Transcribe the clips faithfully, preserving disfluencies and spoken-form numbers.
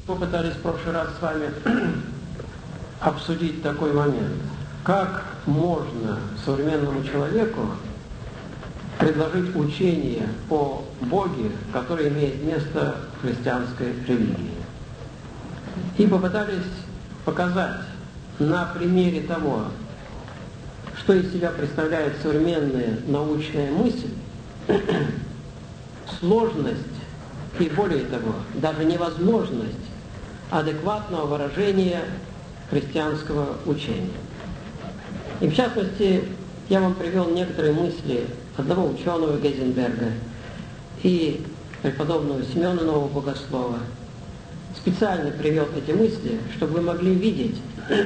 Попытались в прошлый раз с вами обсудить такой момент. Как можно современному человеку предложить учение о Боге, которое имеет место в христианской религии? И попытались показать на примере того, что из себя представляет современная научная мысль, сложность и, более того, даже невозможность адекватного выражения христианского учения. И в частности, я вам привел некоторые мысли одного ученого Гейзенберга и преподобного Семена Нового Богослова. Специально привел эти мысли, чтобы вы могли видеть,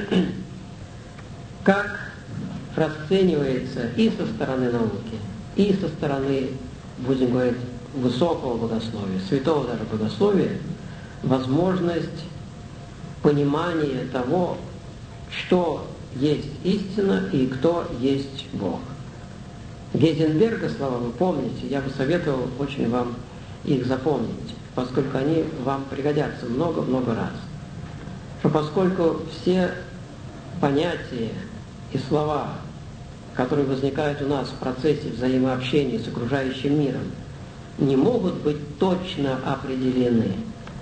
как расценивается и со стороны науки, и со стороны, будем говорить, высокого богословия, святого даже богословия, возможность понимания того, что есть истина и кто есть Бог. Гейзенберга слова вы помните, я бы советовал очень вам их запомнить, поскольку они вам пригодятся много-много раз. Что поскольку все понятия и слова, которые возникают у нас в процессе взаимообщения с окружающим миром, не могут быть точно определены,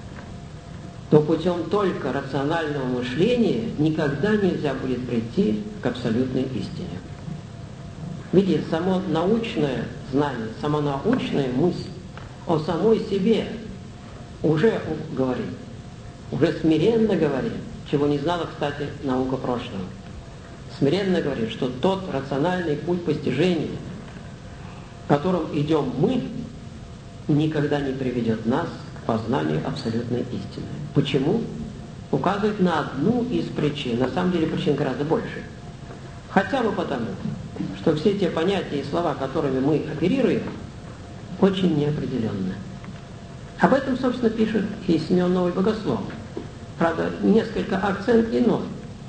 то путем только рационального мышления никогда нельзя будет прийти к абсолютной истине. Видите, само научное знание, сама научная мысль о самой себе уже говорит, уже смиренно говорит, чего не знала, кстати, наука прошлого. Смиренно говорит, что тот рациональный путь постижения, которым идем мы, никогда не приведет нас к познанию абсолютной истины. Почему? Указывает на одну из причин. На самом деле причин гораздо больше. Хотя бы потому, что все те понятия и слова, которыми мы оперируем, очень неопределенны. Об этом, собственно, пишет и Семен Новый Богослов. Правда, несколько акцент иной.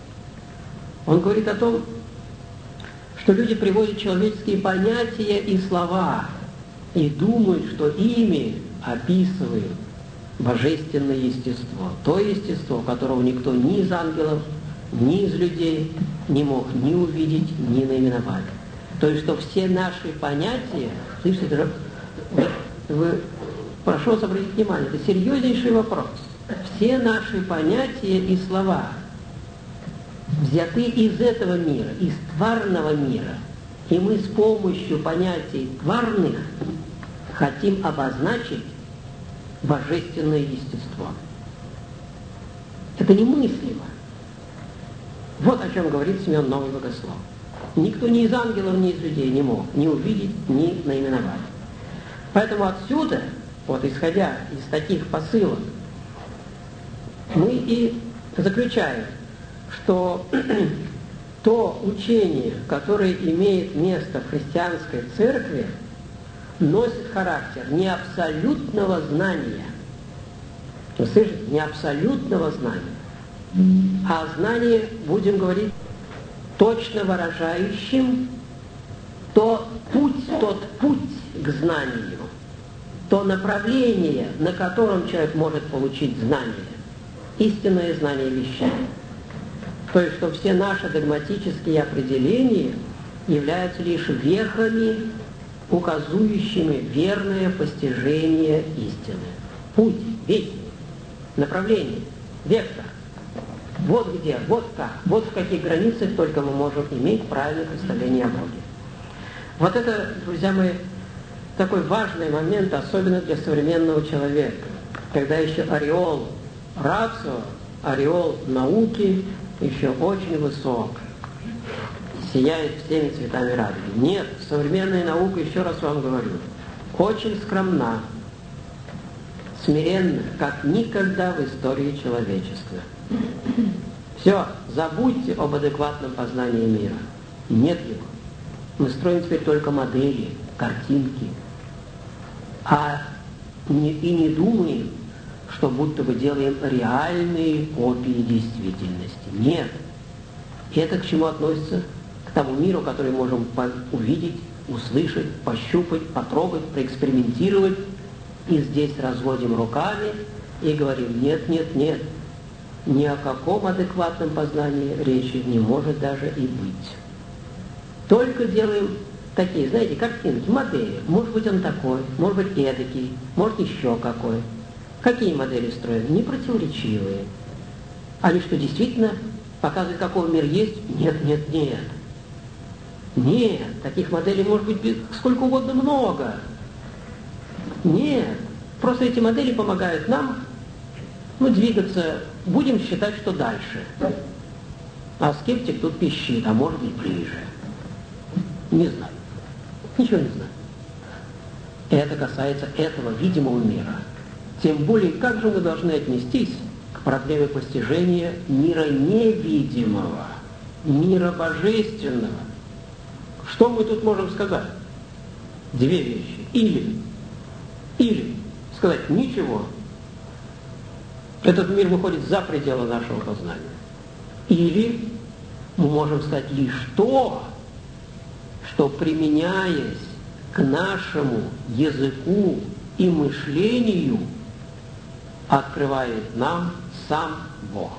Он говорит о том, что люди приводят человеческие понятия и слова и думают, что ими описывают божественное естество. То естество, которого никто ни из ангелов, ни из людей не мог ни увидеть, ни наименовать. То есть, что все наши понятия, слышите, вы, вы, прошу вас обратить внимание, это серьезнейший вопрос. Все наши понятия и слова взяты из этого мира, из тварного мира, и мы с помощью понятий тварных хотим обозначить божественное естество. Это немыслимо. Вот о чем говорит Семен Новый Богослов. Никто ни из ангелов, ни из людей не мог ни увидеть, ни наименовать. Поэтому отсюда, вот исходя из таких посылов, мы и заключаем, что то учение, которое имеет место в христианской церкви, носит характер не абсолютного знания. Вы слышите? Не абсолютного знания, а знание, будем говорить, точно выражающим то путь, тот путь к знанию, то направление, на котором человек может получить знание, истинное знание вещей. То есть, что все наши догматические определения являются лишь вехами, указующими верное постижение истины. Путь, весь, направление, вектор. Вот где, вот как, вот в каких границах только мы можем иметь правильное представление о Боге. Вот это, друзья мои, такой важный момент, особенно для современного человека, когда еще ореол рацио, ореол науки еще очень высок, сияет всеми цветами радуги. Нет, современная наука, еще раз вам говорю, очень скромна, смиренна, как никогда в истории человечества. Все, забудьте об адекватном познании мира. Нет его. Мы строим теперь только модели, картинки. А не, и не думаем, что будто бы делаем реальные копии действительности. Нет. И это к чему относится? К тому миру, который можем увидеть, услышать, пощупать, потрогать, проэкспериментировать. И здесь разводим руками и говорим, нет, нет, нет, ни о каком адекватном познании речи не может даже и быть. Только делаем такие, знаете, картинки, модели. Может быть, он такой, может быть, эдакий, может, еще какой. Какие модели строим? Непротиворечивые. Они что, действительно показывают, какой мир есть? Нет, нет, нет. Нет, таких моделей может быть сколько угодно много. Нет, просто эти модели помогают нам, ну, двигаться, будем считать, что дальше. А скептик тут пищит, а может быть ближе. Не знаю. Ничего не знаю. Это касается этого видимого мира. Тем более, как же мы должны отнестись к проблеме постижения мира невидимого, мира божественного? Что мы тут можем сказать? Две вещи. Или, или сказать ничего. Этот мир выходит за пределы нашего познания. Или мы можем сказать лишь то, что, применяясь к нашему языку и мышлению, открывает нам сам Бог.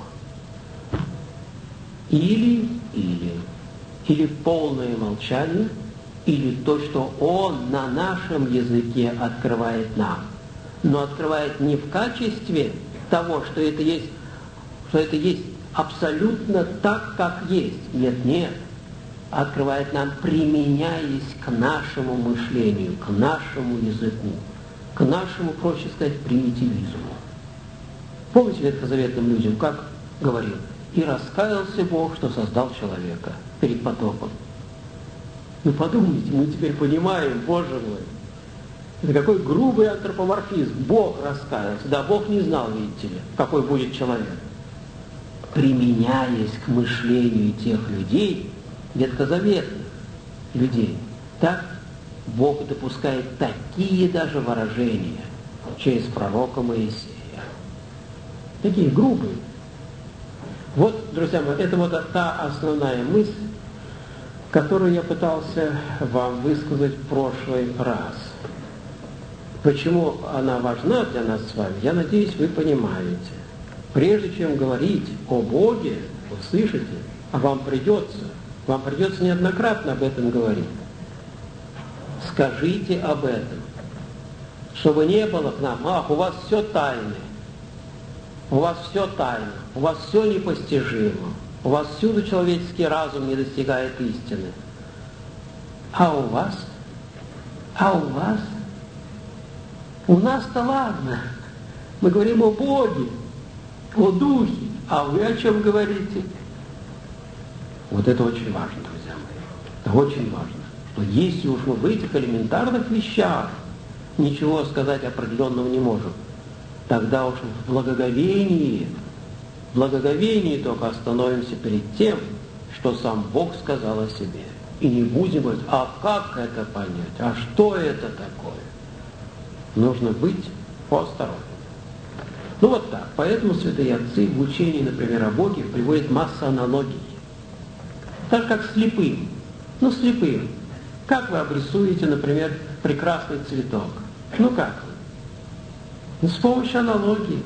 Или, или, или полное молчание, или то, что Он на нашем языке открывает нам, но открывает не в качестве того, что это есть, что это есть абсолютно так, как есть. Нет, нет. Открывает нам, применяясь к нашему мышлению, к нашему языку, к нашему, проще сказать, примитивизму. Помните ветхозаветным людям, как говорил? И раскаялся Бог, что создал человека перед потопом. Ну подумайте, мы теперь понимаем, Боже мой, это какой грубый антропоморфизм. Бог раскаялся. Да, Бог не знал, видите ли, какой будет человек. Применяясь к мышлению тех людей, ветхозаветных людей, так Бог допускает такие даже выражения через пророка Моисея. Такие грубые. Вот, друзья мои, это вот та основная мысль, которую я пытался вам высказать в прошлый раз. Почему она важна для нас с вами, я надеюсь, вы понимаете. Прежде чем говорить о Боге, вы слышите, а вам придется, вам придется неоднократно об этом говорить. Скажите об этом, чтобы не было к нам, ах, у вас все тайны, у вас все тайно, у вас все непостижимо, у вас всюду человеческий разум не достигает истины. А у вас? А у вас? У нас-то ладно. Мы говорим о Боге, о Духе, а вы о чем говорите? Вот это очень важно, друзья мои. Это очень важно, что если уж мы в этих элементарных вещах ничего сказать определенного не можем, тогда уж в благоговении, в благоговении только остановимся перед тем, что сам Бог сказал о себе. И не будем говорить, а как это понять, а что это такое? Нужно быть поосторожнее. Ну вот так. Поэтому святые отцы в учении, например, о Боге приводят массу аналогий. Так как слепым. Ну, слепым. Как вы обрисуете, например, прекрасный цветок? Ну как вы? Ну, с помощью аналогии.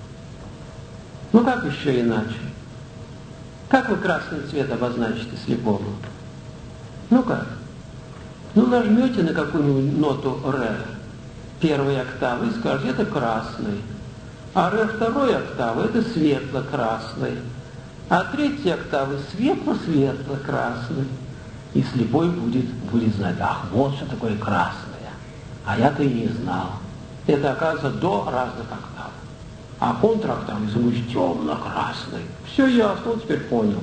Ну как еще иначе? Как вы красный цвет обозначите слепому? Ну как? Ну нажмете на какую-нибудь ноту ре первой октавы и скажете, это красный. А ре второй октавы это светло-красный. А третьей октавы светло-светло-красный. И слепой будет, будет знать, ах, вот что такое красное. А я-то и не знал. Это, оказывается, до разных октав. А контроктав, если будет темно-красный. Все ясно, он теперь понял.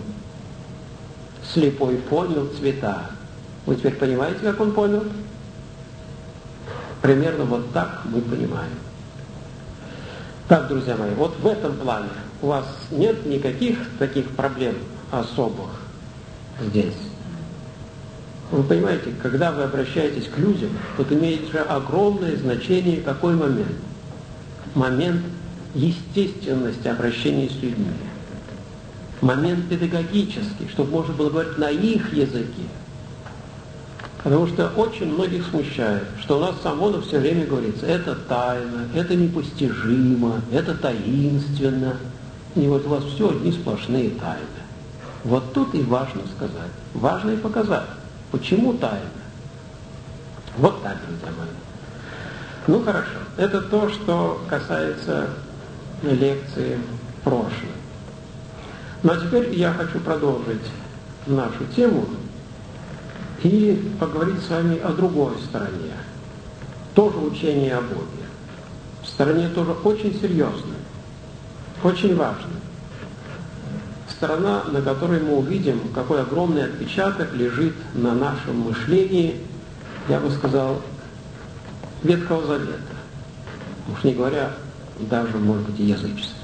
Слепой понял цвета. Вы теперь понимаете, как он понял? Примерно вот так мы понимаем. Так, друзья мои, вот в этом плане у вас нет никаких таких проблем особых здесь. Вы понимаете, когда вы обращаетесь к людям, тут имеет же огромное значение какой момент? Момент естественности обращения с людьми. Момент педагогический, чтобы можно было говорить на их языке. Потому что очень многих смущает, что у нас в Самону все время говорится, это тайна, это непостижимо, это таинственно. И вот у вас все одни сплошные тайны. Вот тут и важно сказать, важно и показать, почему тайна. Вот так, друзья мои. Ну хорошо, это то, что касается лекции прошлой. Ну а теперь я хочу продолжить нашу тему и поговорить с вами о другой стороне. Тоже учение о Боге. В стороне тоже очень серьезной, очень важной. Сторона, на которой мы увидим, какой огромный отпечаток лежит на нашем мышлении, я бы сказал, Ветхого Завета. Уж не говоря, даже, может быть, и язычества.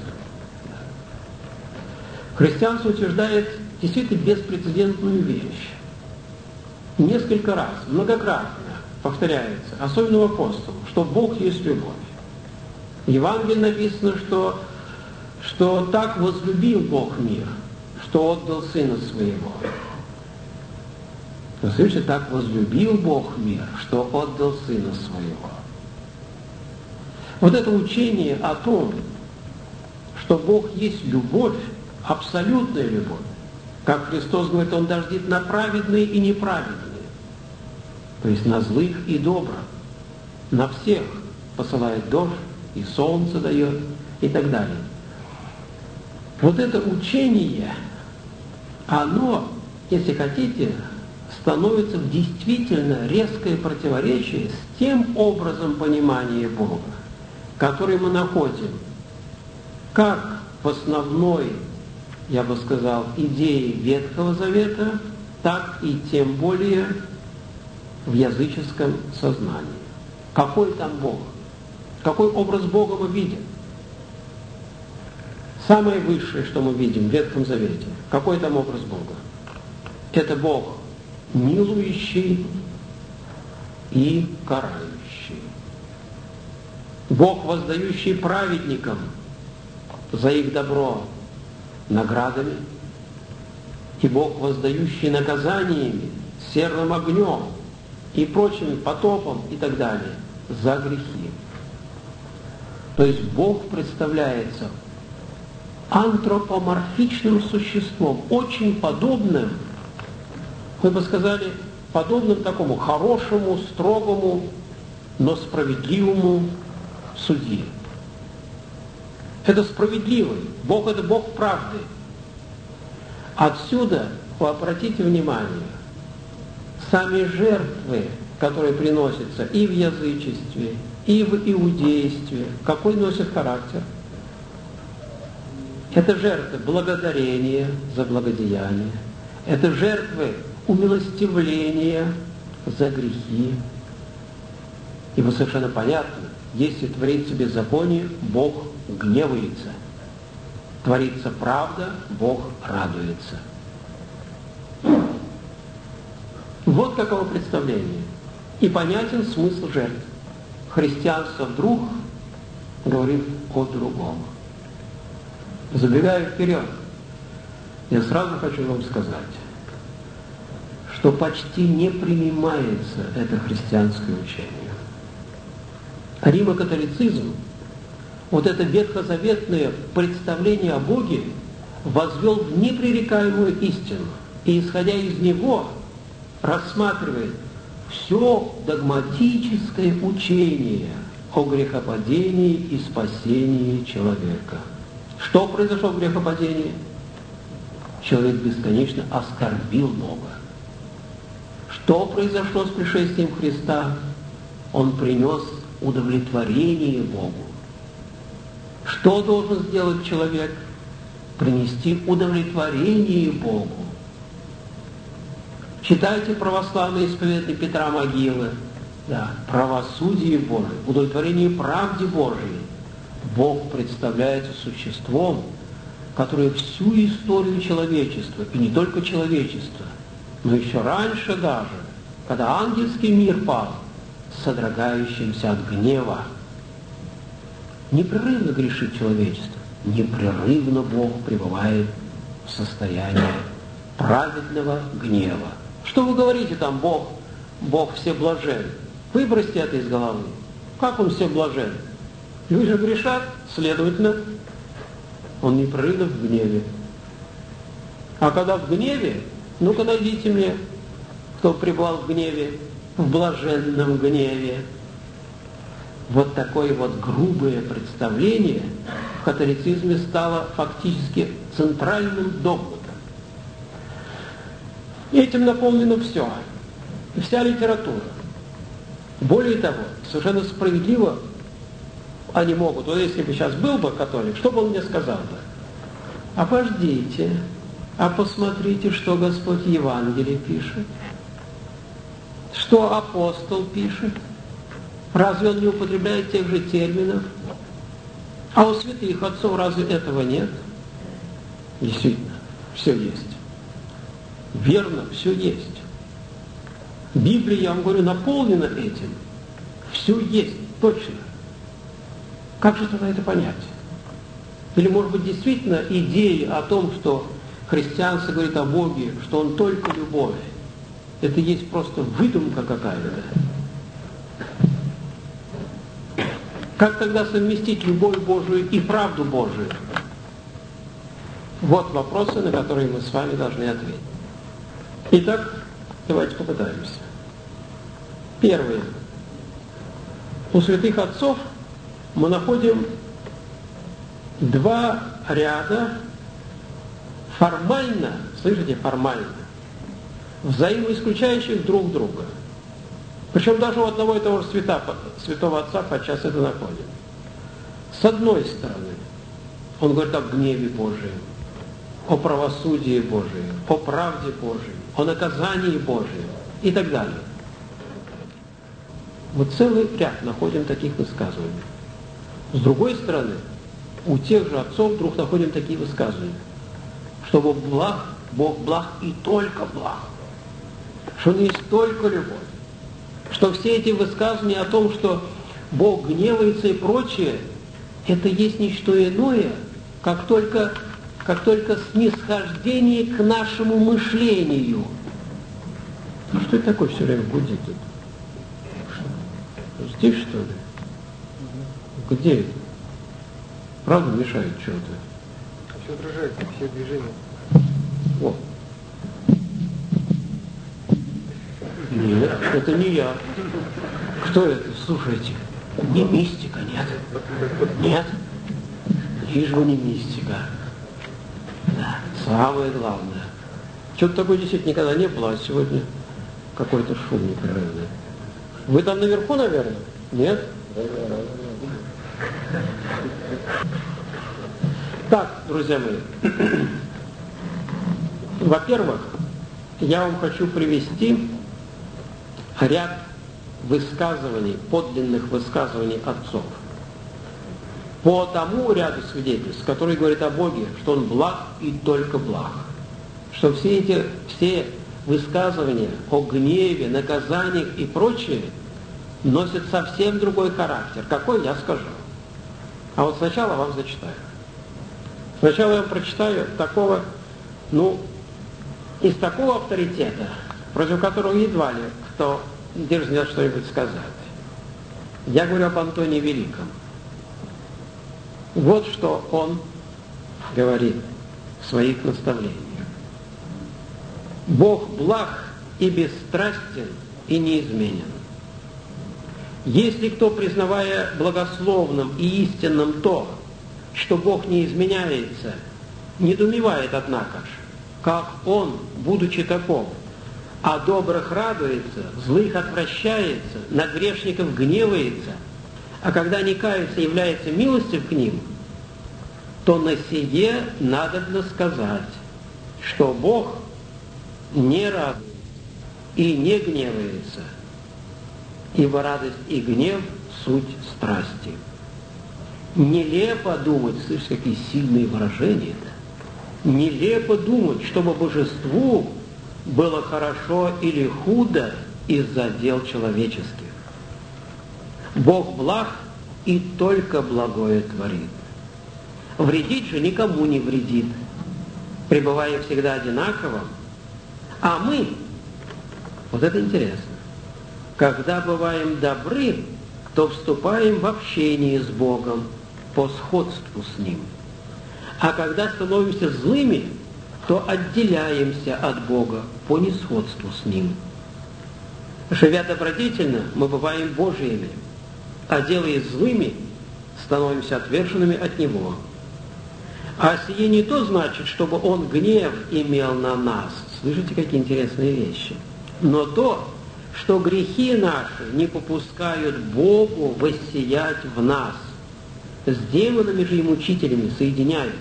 Христианство утверждает действительно беспрецедентную вещь. Несколько раз, многократно повторяется, особенно в апостолах, что Бог есть любовь. В Евангелии написано, что, что так возлюбил Бог мир, что отдал Сына Своего. Вы слышите, так возлюбил Бог мир, что отдал Сына Своего. Вот это учение о том, что Бог есть любовь, абсолютная любовь, как Христос говорит, Он дождит на праведные и неправедные, то есть на злых и добрых, на всех посылает дождь, и солнце дает, и так далее. Вот это учение, оно, если хотите, становится в действительно резкое противоречие с тем образом понимания Бога, который мы находим как в основной, я бы сказал, идее Ветхого Завета, так и тем более в языческом сознании. Какой там Бог? Какой образ Бога мы видим? Самое высшее, что мы видим в Ветхом Завете, какой там образ Бога? Это Бог милующий и карающий. Бог, воздающий праведникам за их добро наградами, и Бог, воздающий наказаниями, серным огнем и прочим потопом и так далее за грехи. То есть Бог представляется антропоморфичным существом, очень подобным, мы бы сказали, подобным такому хорошему, строгому, но справедливому судье. Это справедливый. Бог – это Бог правды. Отсюда, обратите внимание, сами жертвы, которые приносятся и в язычестве, и в иудействе, какой носит характер? Это жертвы благодарения за благодеяние. Это жертвы умилостивления за грехи. Ибо совершенно понятно, если творится беззаконие, Бог гневается. Творится правда, Бог радуется. Вот каково представление. И понятен смысл жертв. Христианство вдруг говорит о другом. Забегая вперед, я сразу хочу вам сказать, что почти не принимается это христианское учение. Римо-католицизм, вот это ветхозаветное представление о Боге, возвел в непререкаемую истину, и, исходя из него, рассматривает все догматическое учение о грехопадении и спасении человека. Что произошло в грехопадении? Человек бесконечно оскорбил Бога. Что произошло с пришествием Христа? Он принес удовлетворение Богу. Что должен сделать человек? Принести удовлетворение Богу. Читайте православные исповедания Петра Могилы. Да, правосудие Божие, удовлетворение правде Божией. Бог представляется существом, которое всю историю человечества, и не только человечества, но еще раньше даже, когда ангельский мир пал, содрогающимся от гнева. Непрерывно грешит человечество, непрерывно Бог пребывает в состоянии праведного гнева. Что вы говорите там, Бог Бог всеблажен. Выбросьте это из головы. Как Он всеблажен? Люди грешат, следовательно, Он непрерывно в гневе. А когда в гневе, ну-ка найдите мне, кто пребывал в гневе, в блаженном гневе. Вот такое вот грубое представление в католицизме стало фактически центральным догматом. Этим наполнено все, вся литература. Более того, совершенно справедливо они могут, вот если бы сейчас был бы католик, что бы он мне сказал бы? А подождите, а посмотрите, что Господь в Евангелии пишет, что апостол пишет. Разве он не употребляет тех же терминов? А у святых отцов разве этого нет? Действительно, все есть. Верно, все есть. Библия, я вам говорю, наполнена этим. Все есть, точно. Как же тогда это понять? Или, может быть, действительно идея о том, что христианство говорит о Боге, что Он только любовь, это есть просто выдумка какая-то. Как тогда совместить любовь Божию и правду Божию? Вот вопросы, на которые мы с вами должны ответить. Итак, давайте попытаемся. Первое. У святых отцов мы находим два ряда формально, слышите, формально, взаимоисключающих друг друга. Причем даже у одного и того же свята, святого отца подчас это находим. С одной стороны, он говорит о гневе Божьем, о правосудии Божьем, о правде Божьей, о наказании Божьем и так далее. Мы целый ряд находим таких высказываний. С другой стороны, у тех же отцов вдруг находим такие высказывания, что Бог благ, Бог благ и только благ, что Он есть только любовь, что все эти высказывания о том, что Бог гневается и прочее, это есть не что иное, как только, как только снисхождение к нашему мышлению. Ну что это такое все время гудит тут? Здесь, что ли? Где это? Правда мешает что-то? Все отражается, все движения. О. Нет, это не я. Кто это? Слушайте, не мистика, нет. Нет. Лишь бы не мистика. Да, самое главное. Что-то такое действительно никогда не было, а сегодня какой-то шум непрерывный. Вы там наверху, наверное? Нет? Так, друзья мои. Во-первых, я вам хочу привести ряд высказываний, подлинных высказываний отцов. По тому ряду свидетельств, который говорит о Боге, что Он благ и только благ. Что все эти все высказывания о гневе, наказаниях и прочее носят совсем другой характер. Какой, я скажу. А вот сначала вам зачитаю. Сначала я вам прочитаю такого, ну, из такого авторитета, против которого едва ли кто дерзнет что-нибудь сказать. Я говорю об Антонии Великом. Вот что он говорит в своих наставлениях. Бог благ и бесстрастен и неизменен. Если кто, признавая благословным и истинным то, что Бог не изменяется, недоумевает, однако ж, как Он, будучи таков, о добрых радуется, злых отвращается, на грешников гневается, а когда не каются, является милостив к ним, то на сие надобно сказать, что Бог не радуется и не гневается, ибо радость и гнев – суть страсти. Нелепо думать, слышишь, какие сильные выражения-то, нелепо думать, чтобы божеству было хорошо или худо из-за дел человеческих. Бог благ и только благое творит. Вредить же никому не вредит, пребывая всегда одинаково. А мы, вот это интересно, Когда бываем добры, то вступаем в общение с Богом по сходству с Ним. А когда становимся злыми, то отделяемся от Бога по несходству с Ним. Живя добродетельно, мы бываем Божьими, а делаясь злыми, становимся отверженными от Него. А сие не то значит, чтобы Он гнев имел на нас. Слышите, какие интересные вещи. Но то, что грехи наши не попускают Богу воссиять в нас. С демонами же и мучителями соединяют.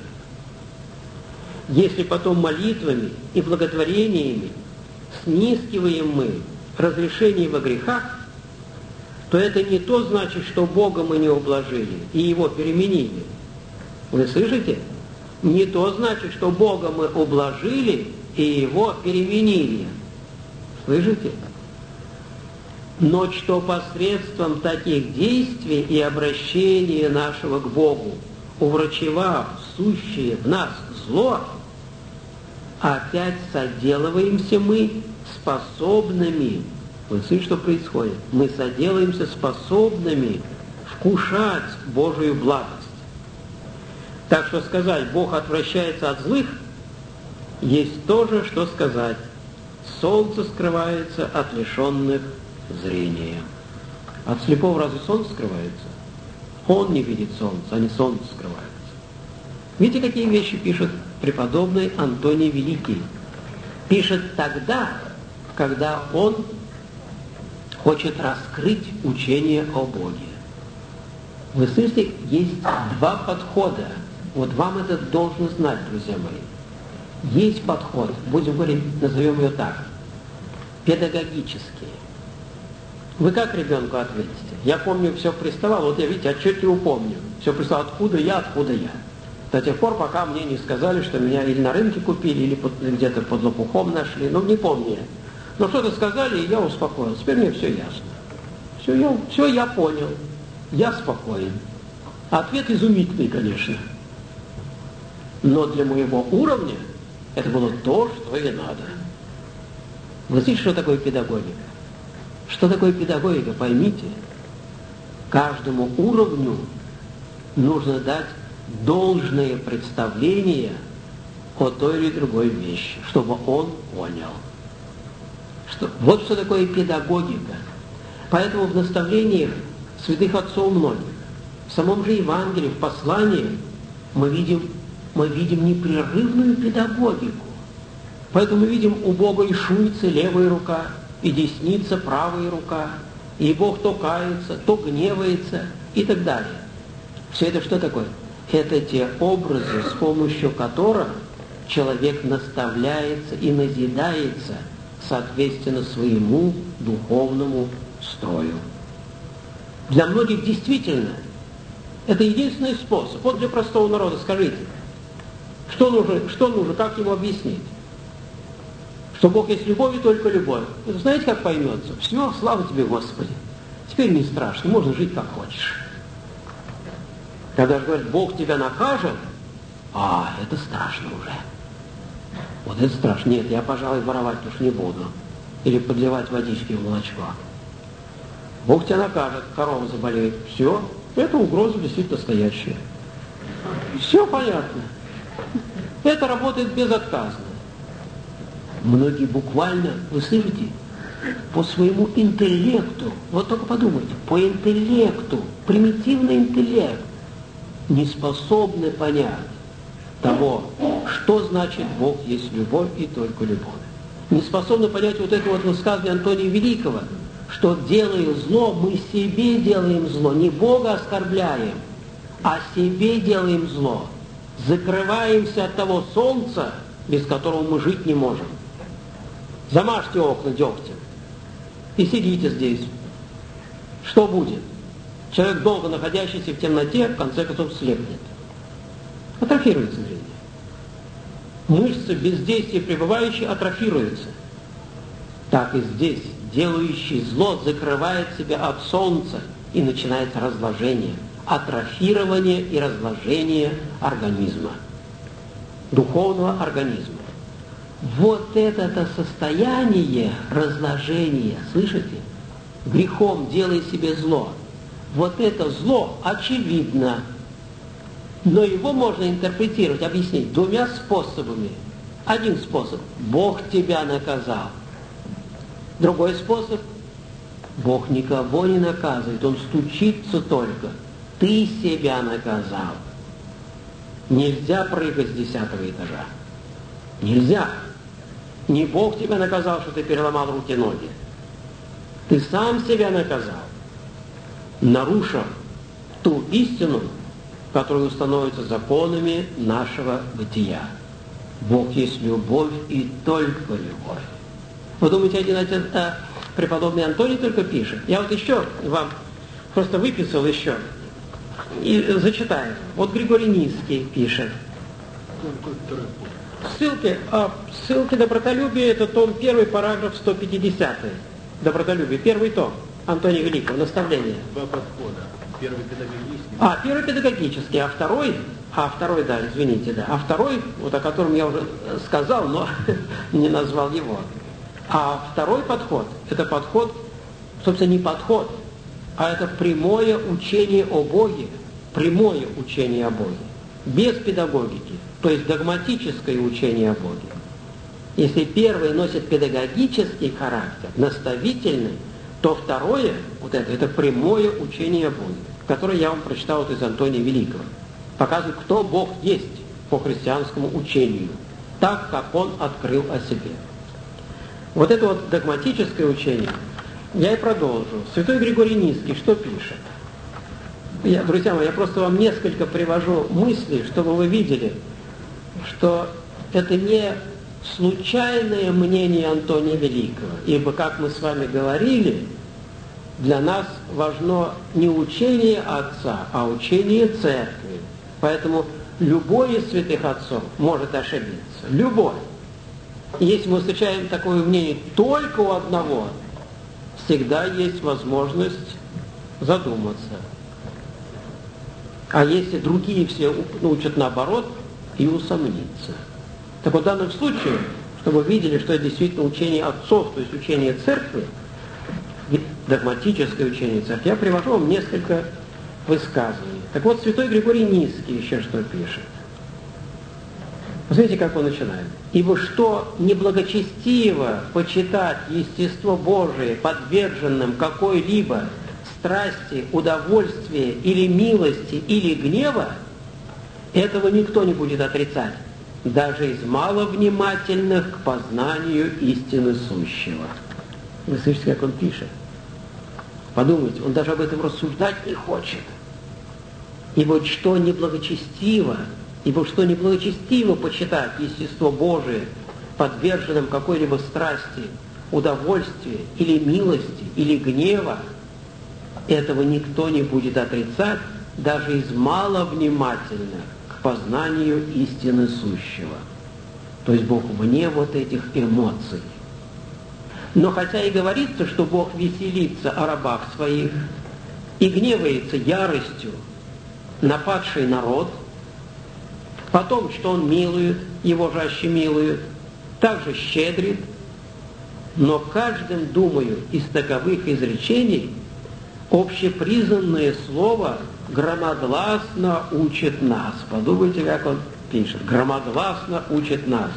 Если потом молитвами и благотворениями снискиваем мы разрешение во грехах, то это не то значит, что Бога мы не ублажили и Его переменили. Вы слышите? Не то значит, что Бога мы ублажили и Его переменили. Слышите? Но что посредством таких действий и обращения нашего к Богу, уврачевав сущее в нас зло, опять соделываемся мы способными. Вы слышите, что происходит? Мы соделаемся способными вкушать Божию благость. Так что сказать, Бог отвращается от злых, есть то же, что сказать, солнце скрывается от лишенных зрения. От слепого разве солнце скрывается? Он не видит солнца, а не солнце скрывается. Видите, какие вещи пишет преподобный Антоний Великий? Пишет тогда, когда он хочет раскрыть учение о Боге. Вы слышите, есть два подхода. Вот вам это должно знать, друзья мои. Есть подход, будем говорить, назовем ее так, педагогический. Вы как ребенку ответите? Я помню, все приставал, вот я, видите, отчетливо помню. Все приставал, откуда я, откуда я. До тех пор, пока мне не сказали, что меня или на рынке купили, или под, где-то под лопухом нашли, ну, не помню я. Но что-то сказали, и я успокоился. Теперь мне все ясно. Все я, все я понял. Я спокоен. Ответ изумительный, конечно. Но для моего уровня это было то, что и надо. Вы знаете, что такое педагогика? Что такое педагогика, поймите. Каждому уровню нужно дать должное представление о той или другой вещи, чтобы он понял. Что, вот что такое педагогика. Поэтому в наставлениях святых отцов многих, в самом же Евангелии, в послании мы видим, мы видим непрерывную педагогику. Поэтому мы видим, у Бога и шуется левая рука, и десница правая рука, и Бог то кается, то гневается, и так далее. Все это что такое? Это те образы, с помощью которых человек наставляется и назидается соответственно своему духовному строю. Для многих действительно это единственный способ. Вот для простого народа скажите, что нужно, что нужно, как ему объяснить? Что Бог есть любовь и только любовь. Вы знаете, как поймется? Все, слава тебе, Господи. Теперь не страшно, можно жить как хочешь. Когда же говорят, Бог тебя накажет, а, это страшно уже. Вот это страшно. Нет, я, пожалуй, воровать уж не буду. Или подливать водички в молочко. Бог тебя накажет, корова заболеет. Все, это угроза действительно стоящая. Все понятно. Это работает безотказно. Многие буквально, вы слышите, по своему интеллекту, вот только подумайте, по интеллекту, примитивный интеллект, не способны понять того, что значит Бог есть любовь и только любовь. Не способны понять вот это вот высказывание Антония Великого, что делая зло, мы себе делаем зло, не Бога оскорбляем, а себе делаем зло. Закрываемся от того солнца, без которого мы жить не можем. Замажьте окна дегтем и сидите здесь. Что будет? Человек, долго находящийся в темноте, в конце концов слепнет. Атрофируется зрение. Мышцы бездействия пребывающие атрофируются. Так и здесь делающий зло закрывает себя от солнца, и начинается разложение, атрофирование и разложение организма, духовного организма. Вот это состояние разложения, слышите, грехом делай себе зло. Вот это зло очевидно, но его можно интерпретировать, объяснить двумя способами. Один способ – Бог тебя наказал. Другой способ – Бог никого не наказывает, Он стучится только. Ты себя наказал. Нельзя прыгать с десятого этажа. Нельзя. Не Бог тебя наказал, что ты переломал руки и ноги. Ты сам себя наказал, нарушив ту истину, которая установится законами нашего бытия. Бог есть любовь и только любовь. Вы думаете, один отец, а, преподобный Антоний только пишет? Я вот еще вам просто выписал еще и зачитаю. Вот Григорий Низкий пишет. Ссылки, а, ссылки «Добротолюбие» — это том первый, параграф сто пятидесятый. «Добротолюбие», первый том Антония Великого, наставление. Два подхода. Первый педагогический. А, первый педагогический, а второй, а второй, да, извините, да, а второй, вот о котором я уже сказал, но не назвал его. А второй подход, это подход, собственно, не подход, а это прямое учение о Боге, прямое учение о Боге, без педагогики, то есть догматическое учение о Боге. Если первый носит педагогический характер, наставительный, то второе, вот это, это прямое учение о Боге, которое я вам прочитал вот из Антония Великого. Показывает, кто Бог есть по христианскому учению, так, как Он открыл о себе. Вот это вот догматическое учение я и продолжу. Святой Григорий Низкий что пишет? Я, друзья мои, я просто вам несколько привожу мыслей, чтобы вы видели, что это не случайное мнение Антония Великого, ибо, как мы с вами говорили, для нас важно не учение Отца, а учение Церкви. Поэтому любой из святых отцов может ошибиться. Любой. И если мы встречаем такое мнение только у одного, всегда есть возможность задуматься. А если другие все учат наоборот, и усомниться. Так вот, в данном случае, чтобы вы видели, что это действительно учение отцов, то есть учение Церкви, догматическое учение Церкви, я привожу вам несколько высказываний. Так вот, святой Григорий Низкий еще что пишет. Посмотрите, как он начинает. «Ибо что неблагочестиво почитать естество Божие, подверженным какой-либо страсти, удовольствия или милости или гнева, этого никто не будет отрицать, даже из маловнимательных к познанию истины сущего». Вы слышите, как он пишет? Подумайте, он даже об этом рассуждать не хочет. И вот что неблагочестиво, ибо что неблагочестиво почитать естество Божие, подверженным какой-либо страсти, удовольствия или милости, или гнева, этого никто не будет отрицать, даже из маловнимательных к познанию истины сущего. То есть Бог вне вот этих эмоций. Но хотя и говорится, что Бог веселится о рабах своих и гневается яростью на падший народ, потом, что Он милует, Его жаще милует, также щедрит, но каждым, думаю, из таковых изречений общепризнанное слово громогласно учит нас. Подумайте, как он пишет. Громогласно учит нас,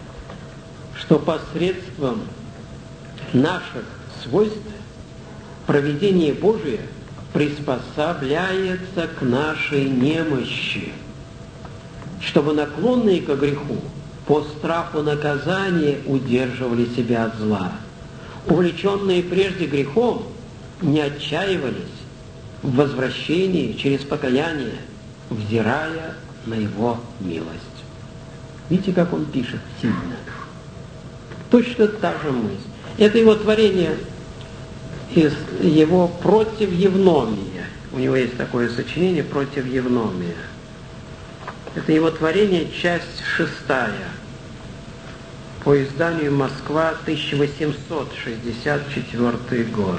что посредством наших свойств провидение Божие приспосабляется к нашей немощи, чтобы наклонные ко греху по страху наказания удерживали себя от зла. Увлеченные прежде грехом не отчаивались в возвращении через покаяние, взирая на Его милость. Видите, как он пишет сильно? Точно та же мысль. Это его творение из его «Против Евномия». У него есть такое сочинение «Против Евномия». Это его творение, часть шестая, по изданию «Москва», тысяча восемьсот шестьдесят четвёртый год.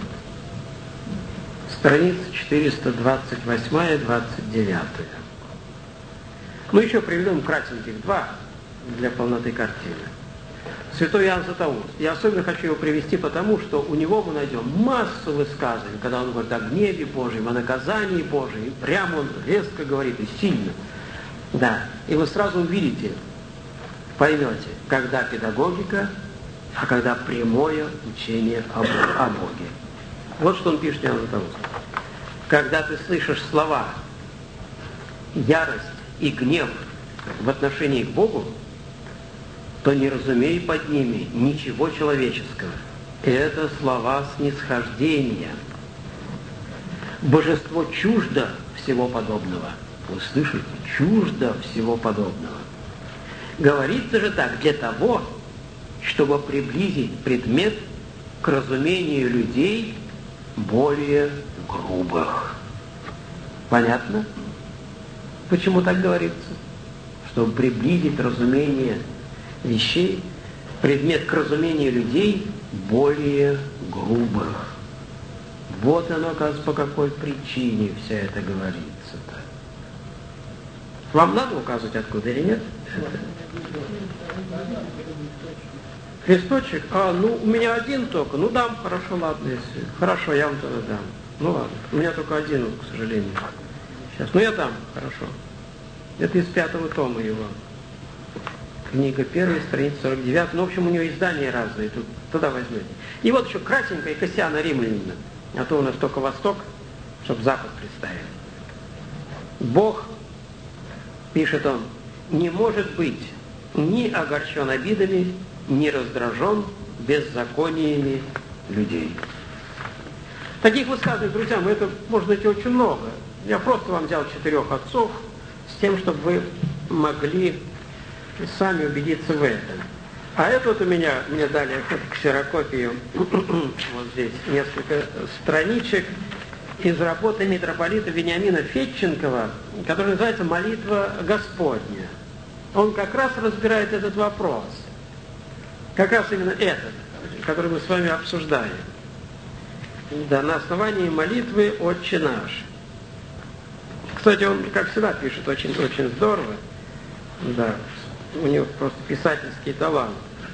Страница четыреста двадцать восемь — двадцать девять. Мы еще приведем кратеньких два для полноты картины. Святой Иоанн Златоуст. Я особенно хочу его привести, потому что у него мы найдем массу высказываний, когда он говорит о гневе Божьем, о наказании Божьем, и прямо он резко говорит и сильно. Да, и вы сразу увидите, поймете, когда педагогика, а когда прямое учение о, о Боге. Вот что он пишет Иоанн Златоуст. Когда ты слышишь слова ярость и гнев в отношении к Богу, то не разумей под ними ничего человеческого. Это слова снисхождения. Божество чуждо всего подобного. Вы слышите? Чуждо всего подобного. Говорится же так для того, чтобы приблизить предмет к разумению людей более грубых. Понятно? Почему так говорится? Чтобы приблизить разумение вещей, предмет к разумению людей более грубых. Вот оно, оказывается, по какой причине вся это говорится-то. Вам надо указывать, откуда или нет? Листочек? А, ну, у меня один только. Ну, дам, хорошо, ладно, если... Хорошо, я вам тогда дам. Ну, ладно. У меня только один, к сожалению. Сейчас. Ну, я дам, хорошо. Это из пятого тома его. Книга первая, страница сорок девять. Ну, в общем, у него издания разные. Тут, туда возьмете. И вот еще кратенько, и Кассиана Римлянина. А то у нас только Восток, чтобы Запад представили. Бог, пишет он, не может быть ни огорчен обидами, ни раздражен беззакониями людей. Таких высказываний, друзья, мы это можно найти очень много. Я просто вам взял четырех отцов с тем, чтобы вы могли сами убедиться в этом. А это вот у меня, мне дали ксерокопию, вот здесь несколько страничек из работы митрополита Вениамина Федченкова, которая называется «Молитва Господня». Он как раз разбирает этот вопрос. Как раз именно этот, который мы с вами обсуждаем. Да, на основании молитвы «Отче наш». Кстати, он, как всегда, пишет очень, очень здорово. Да, у него просто писательский талант.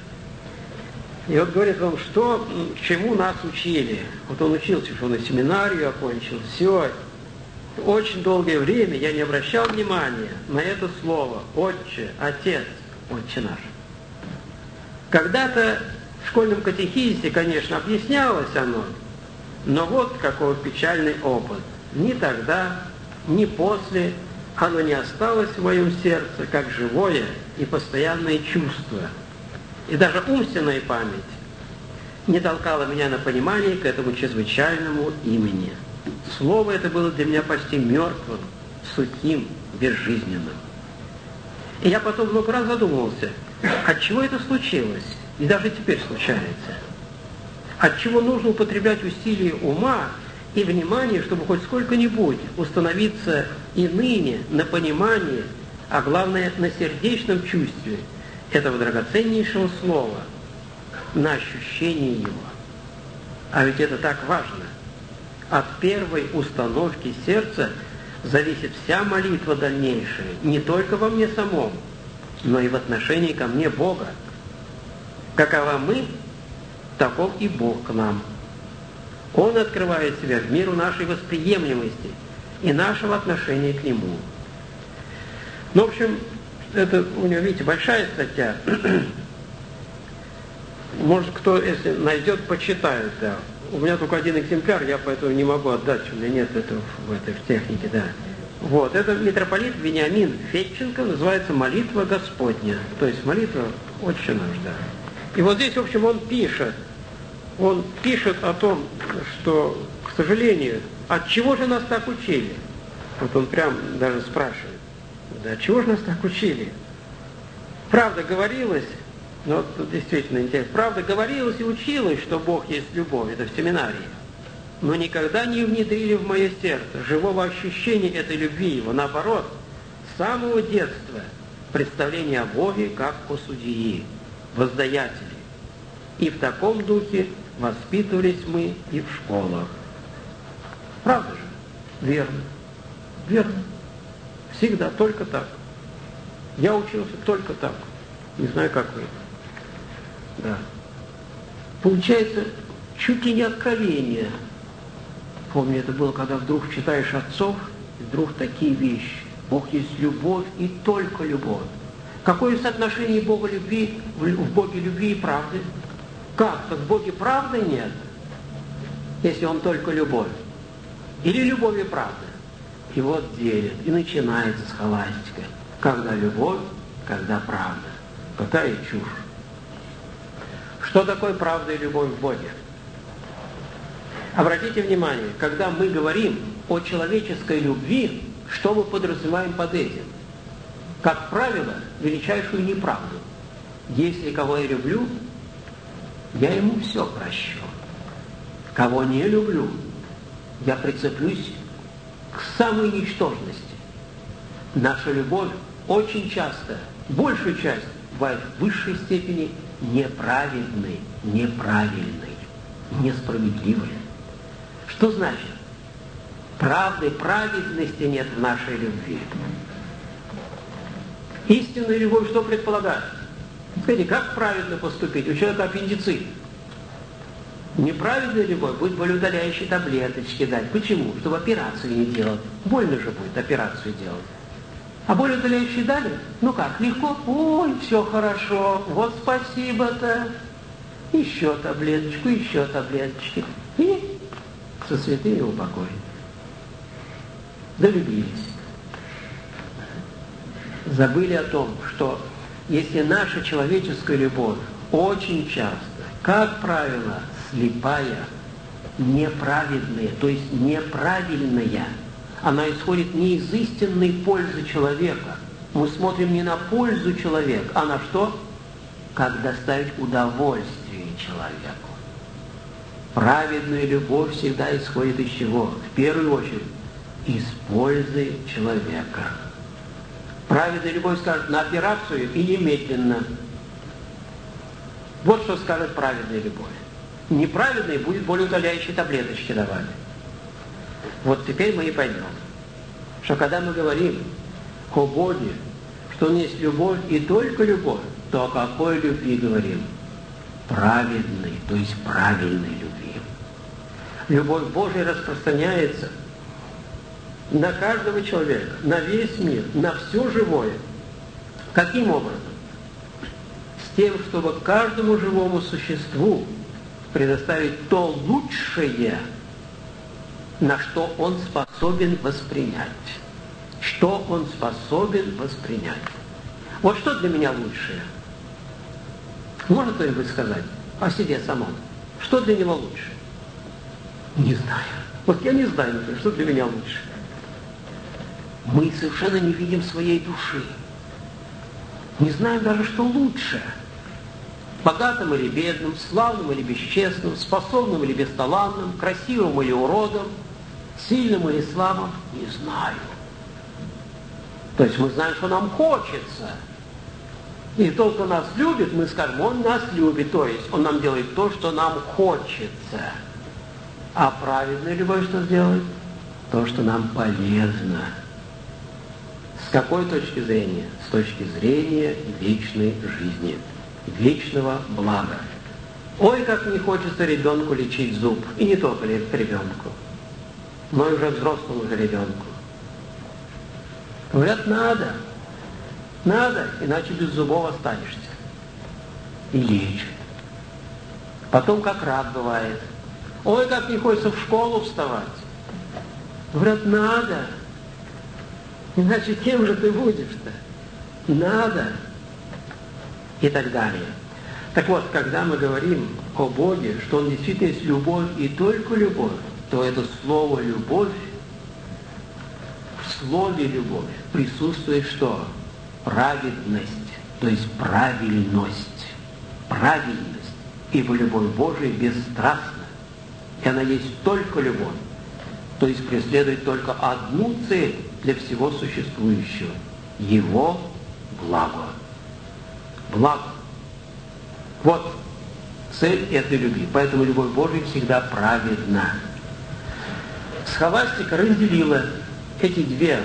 И вот говорит он, что, чему нас учили. Вот он учился, что он и семинарию окончил. Все. Очень долгое время я не обращал внимания на это слово «Отче», «Отец», «Отче наш». Когда-то в школьном катехизисе, конечно, объяснялось оно, но вот какой печальный опыт. Ни тогда, ни после оно не осталось в моем сердце, как живое и постоянное чувство. И даже умственная память не толкала меня на понимание к этому чрезвычайному имени. Слово это было для меня почти мертвым, сухим, безжизненным. И я потом много раз задумывался, от чего это случилось, и даже теперь случается. От чего нужно употреблять усилия ума и внимания, чтобы хоть сколько-нибудь установиться и ныне на понимании, а главное на сердечном чувстве этого драгоценнейшего слова, на ощущении его. А ведь это так важно. От первой установки сердца зависит вся молитва дальнейшая, не только во мне самом, но и в отношении ко мне Бога. Какова мы, таков и Бог к нам. Он открывает себя в миру нашей восприемлемости и нашего отношения к Нему. Ну, в общем, это у него, видите, большая статья. Может, кто, если найдет, почитает, да. У меня только один экземпляр, я поэтому не могу отдать, у меня нет этого в этой в технике, да. Вот, это митрополит Вениамин Федченко, называется «Молитва Господня», то есть молитва «Отче наш», да. И вот здесь, в общем, он пишет, он пишет о том, что, к сожалению, от чего же нас так учили? Вот он прям даже спрашивает, да, от чего же нас так учили? Правда говорилось, ну вот тут действительно интересно, правда говорилось и училось, что Бог есть любовь, это в семинарии, но никогда не внедрили в мое сердце живого ощущения этой любви его. Наоборот, с самого детства представление о Боге как о судьи, воздаятеле. И в таком духе воспитывались мы и в школах. Правда же? Верно. Верно. Всегда только так. Я учился только так. Не знаю, как вы. Да. Получается, чуть ли не откровение. Помню, это было, когда вдруг читаешь отцов, и вдруг такие вещи. Бог есть любовь и только любовь. Какое соотношение Бога любви в Боге любви и правды? Как? Так в Боге правды нет, если Он только любовь. Или любовь и правда. И вот делят. И начинается схоластика. Когда любовь, когда правда. Какая чушь. Что такое правда и любовь в Боге? Обратите внимание, когда мы говорим о человеческой любви, что мы подразумеваем под этим? Как правило, величайшую неправду. Если кого я люблю, я ему все прощу. Кого не люблю, я прицеплюсь к самой ничтожности. Наша любовь очень часто, большую часть, бывает в высшей степени неправедной, неправильной, несправедливой. Что значит? Правды, праведности нет в нашей любви. Истинная любовь что предполагает? Скажите, как правильно поступить? У человека аппендицит. Неправильная любовь будет болеутоляющие таблеточки дать. Почему? Чтобы операцию не делать. Больно же будет операцию делать. А болеутоляющие дали? Ну как, легко? Ой, все хорошо. Вот спасибо-то. Еще таблеточку, еще таблеточки. И со святыми упокой. Долюбились. Забыли о том, что если наша человеческая любовь очень часто, как правило, слепая, неправедная, то есть неправильная, она исходит не из истинной пользы человека. Мы смотрим не на пользу человека, а на что? Как доставить удовольствие человеку. Праведная любовь всегда исходит из чего? В первую очередь, из пользы человека. Праведная любовь скажет на операцию и немедленно. Вот что скажет праведная любовь. Неправедной будет болеутоляющие таблеточки давать. Вот теперь мы и поймем, что когда мы говорим о Боге, что Он есть любовь и только любовь, то о какой любви говорим? Праведной, то есть правильной любви. Любовь Божия распространяется на каждого человека, на весь мир, на все живое. Каким образом? С тем, чтобы каждому живому существу предоставить то лучшее, на что он способен воспринять. Что он способен воспринять. Вот что для меня лучшее? Может кто-нибудь сказать о себе самом? Что для него лучше? Не знаю. Вот я не знаю, например, что для меня лучше. Мы совершенно не видим своей души. Не знаем даже, что лучше. Богатым или бедным, славным или бесчестным, способным или бесталанным, красивым или уродом, сильным или слабым, не знаю. То есть мы знаем, что нам хочется. И тот, кто нас любит, мы скажем, он нас любит, то есть он нам делает то, что нам хочется. А праведная любовь что сделает? То, что нам полезно. С какой точки зрения? С точки зрения вечной жизни, вечного блага. Ой, как не хочется ребенку лечить зуб. И не только ребенку, но и уже взрослому же ребенку. Говорят, надо. Надо, иначе без зубов останешься. И лечат. Потом как рак бывает. Ой, как не хочется в школу вставать. Говорят, надо. Иначе кем же ты будешь-то? Надо. И так далее. Так вот, когда мы говорим о Боге, что Он действительно есть любовь и только любовь, то это слово «любовь», в слове «любовь» присутствует что? Праведность, то есть правильность. Правильность. Ибо любовь Божия бесстрастна. И она есть только любовь. То есть преследует только одну цель для всего существующего. Его благо. Благо. Вот цель этой любви. Поэтому любовь Божия всегда праведна. Схоластика разделила эти две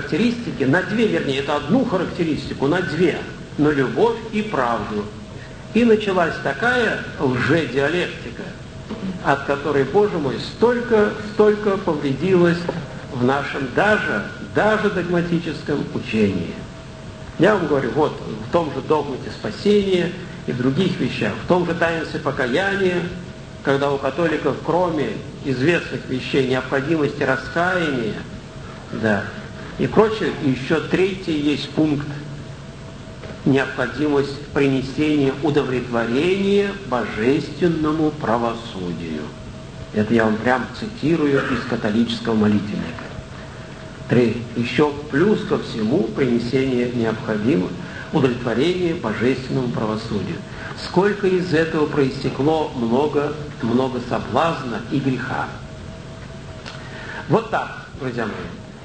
характеристики на две, вернее, это одну характеристику на две, на любовь и правду. И началась такая лжедиалектика, от которой, Боже мой, столько, столько повредилось в нашем даже, даже догматическом учении. Я вам говорю, вот в том же догмате спасения и в других вещах, в том же таинстве покаяния, когда у католиков, кроме известных вещей, необходимости раскаяния, да, и прочее, еще третий есть пункт: необходимость принесения удовлетворения божественному правосудию. Это я вам прям цитирую из католического молитвенника. Три. Еще плюс ко всему принесение необходимого удовлетворения божественному правосудию. Сколько из этого проистекло много, много соблазна и греха. Вот так, друзья мои.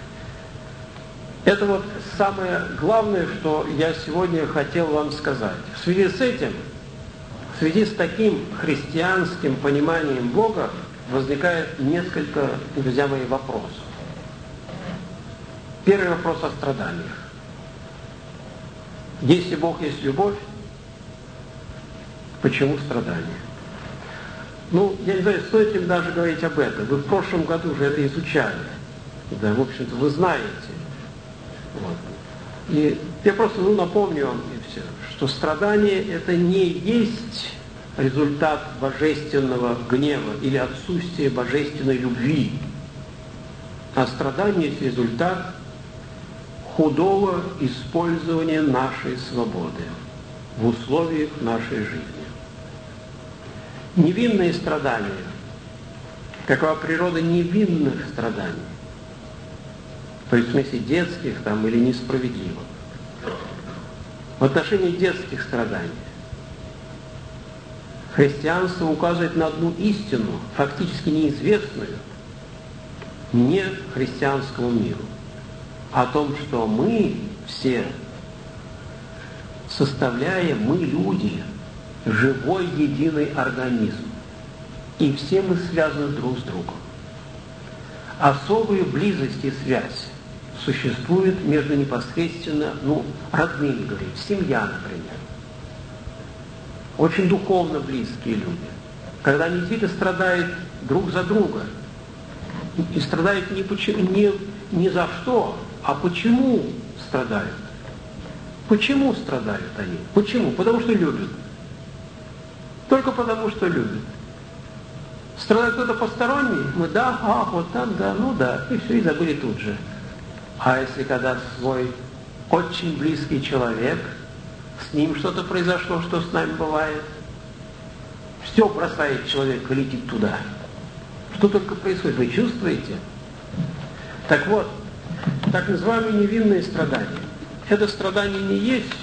Это вот самое главное, что я сегодня хотел вам сказать. В связи с этим, в связи с таким христианским пониманием Бога, возникает несколько, друзья мои, вопросов. Первый вопрос о страданиях. Если Бог есть любовь, почему страдания? Ну, я не знаю, стоит ли даже говорить об этом. Вы в прошлом году уже это изучали. Да, в общем-то, вы знаете. Вот. И я просто ну, напомню вам, и все, что страдание – это не есть результат божественного гнева или отсутствие божественной любви, а страдание – есть результат худого использования нашей свободы в условиях нашей жизни. Невинные страдания, какова природа невинных страданий, то есть в смысле детских там, или несправедливых. В отношении детских страданий христианство указывает на одну истину, фактически неизвестную не христианскому миру, о том, что мы все составляем, мы люди, живой единый организм, и все мы связаны друг с другом. Особую близость и связь существует между непосредственно, ну, родными, говорим, семья, например. Очень духовно близкие люди. Когда они действительно страдают друг за друга. И страдают не, почему, не, не за что, а почему страдают. Почему страдают они? Почему? Потому что любят. Только потому, что любят. Страдает кто-то посторонний, мы да, а, вот там, да, ну да, и все, и забыли тут же. А если когда свой очень близкий человек, с ним что-то произошло, что с нами бывает, все бросает человек и летит туда. Что только происходит, вы чувствуете? Так вот, так называемые невинные страдания. Это страдание не есть,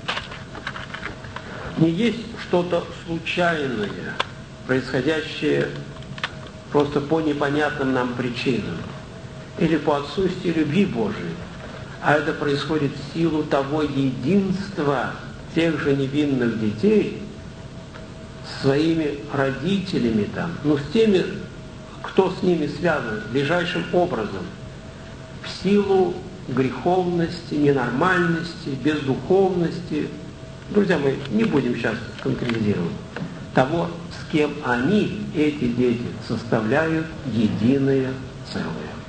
не есть что-то случайное, происходящее просто по непонятным нам причинам или по отсутствию любви Божией, а это происходит в силу того единства тех же невинных детей с своими родителями там, ну с теми, кто с ними связан, ближайшим образом, в силу греховности, ненормальности, бездуховности. Друзья мои, не будем сейчас конкретизировать. Того, с кем они, эти дети, составляют единое целое.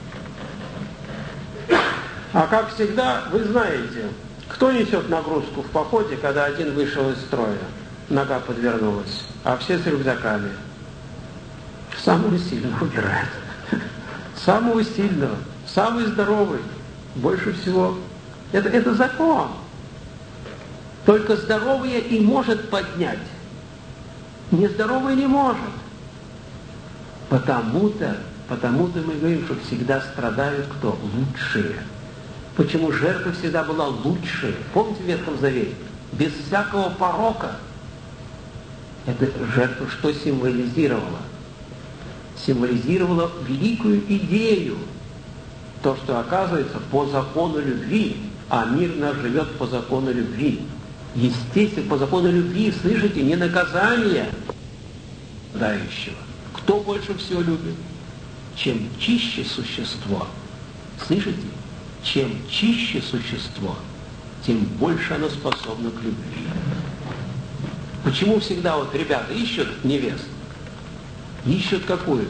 А как всегда, вы знаете, кто несет нагрузку в походе, когда один вышел из строя, нога подвернулась, а все с рюкзаками? Самого сильного убирают. Самого сильного, самый здоровый, больше всего. Это, это закон. Только здоровый и может поднять. Нездоровый не может. Потому-то, потому-то мы говорим, что всегда страдают кто? Лучшие. Почему жертва всегда была лучшей? Помните в Ветхом Завете? Без всякого порока. Эта жертва что символизировала? Символизировала великую идею. То, что оказывается по закону любви, а мир наш живет по закону любви. Естественно, по закону любви, слышите, не наказание страдающего. Кто больше всего любит? Чем чище существо. Слышите? Чем чище существо, тем больше оно способно к любви. Почему всегда вот ребята ищут невесту? Ищут какую?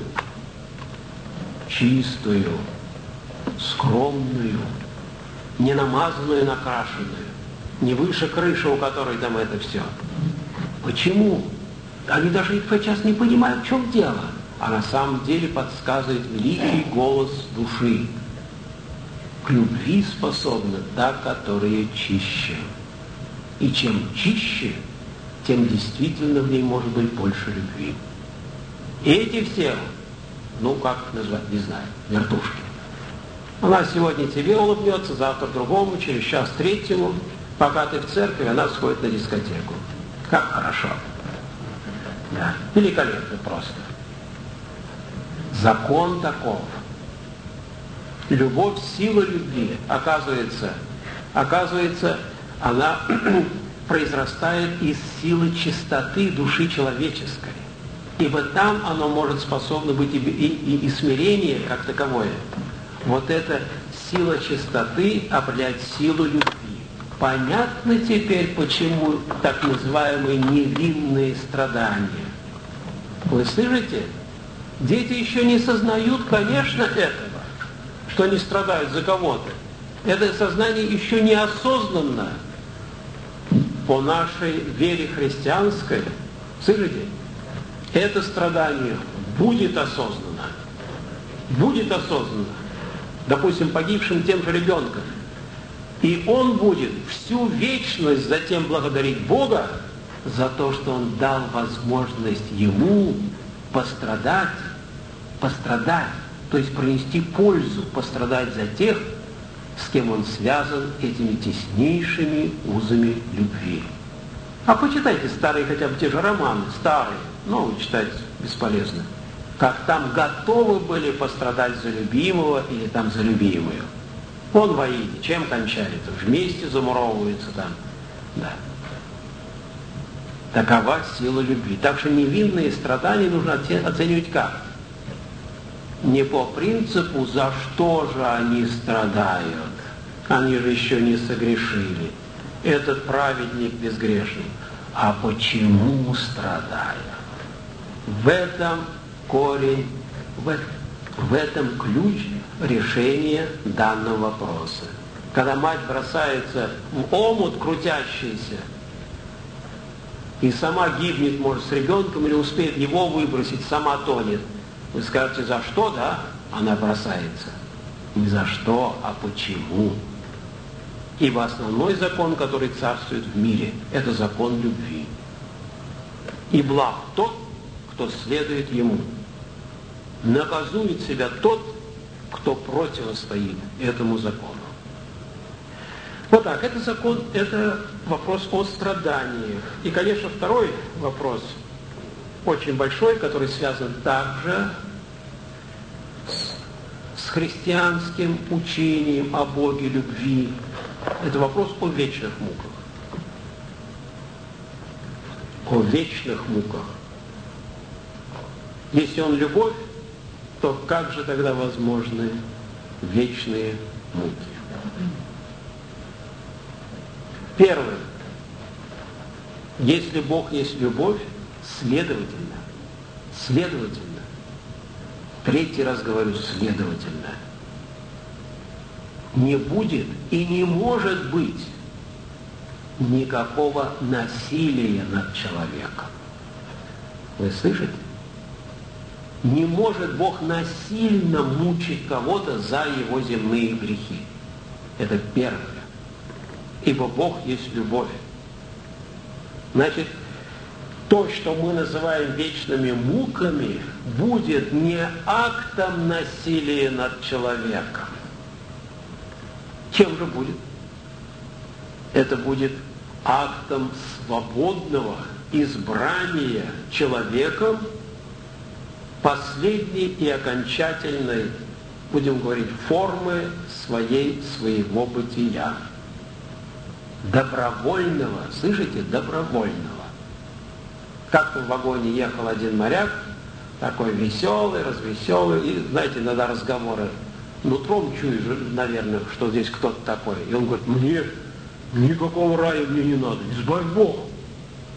Чистую, скромную, не намазанную, накрашенную, не выше крыши, у которой там это все. Почему? Они даже сейчас не понимают, в чем дело. А на самом деле подсказывает великий голос души. К любви способна та, которая чище. И чем чище, тем действительно в ней может быть больше любви. И эти все, ну как назвать, не знаю, вертушки. Она сегодня тебе улыбнется, завтра другому, через час третьему. Пока ты в церкви, она сходит на дискотеку. Как хорошо. Да, великолепно просто. Закон таков. Любовь, сила любви, оказывается, оказывается, она произрастает из силы чистоты души человеческой. Ибо там оно может способно быть и, и, и смирение как таковое. Вот эта сила чистоты определяет силу любви. Понятно теперь, почему так называемые невинные страдания. Вы слышите? Дети еще не сознают, конечно, этого, что они страдают за кого-то. Это сознание еще не осознанно. По нашей вере христианской, слышите, это страдание будет осознанно. Будет осознанно. Допустим, погибшим тем же ребенком. И он будет всю вечность затем благодарить Бога за то, что Он дал возможность ему пострадать, пострадать, то есть принести пользу, пострадать за тех, с кем он связан этими теснейшими узами любви. А почитайте старые хотя бы те же романы, старые, новые читать бесполезно. Как там готовы были пострадать за любимого или там за любимую. Он в Аиде, чем кончается? Вместе замуровываются там. Да. Такова сила любви. Так что невинные страдания нужно оценивать как? Не по принципу, за что же они страдают. Они же еще не согрешили. Этот праведник безгрешный. А почему страдают? В этом корень, в, в этом ключ решения данного вопроса. Когда мать бросается в омут крутящийся, и сама гибнет, может, с ребенком, или успеет его выбросить, сама тонет. Вы скажете, за что, да? Она бросается. Не за что, а почему. Ибо основной закон, который царствует в мире, это закон любви. И благ тот, кто следует ему. Наказует себя тот, кто противостоит этому закону. Вот так, это закон, это вопрос о страданиях. И, конечно, второй вопрос, очень большой, который связан также с, с христианским учением о Боге любви. Это вопрос о вечных муках. О вечных муках. Если он любовь, то как же тогда возможны вечные муки? Первое. Если Бог есть любовь, следовательно, следовательно, третий раз говорю, следовательно, не будет и не может быть никакого насилия над человеком. Вы слышите? Не может Бог насильно мучить кого-то за его земные грехи. Это первое. Ибо Бог есть любовь. Значит, то, что мы называем вечными муками, будет не актом насилия над человеком. Чем же будет? Это будет актом свободного избрания человеком последней и окончательной, будем говорить, формы своей, своего бытия. Добровольного, слышите, добровольного. Как-то в вагоне ехал один моряк, такой веселый, развеселый, и, знаете, иногда разговоры, нутром чуешь, наверное, что здесь кто-то такой. И он говорит, мне никакого рая мне не надо, избавь Бог.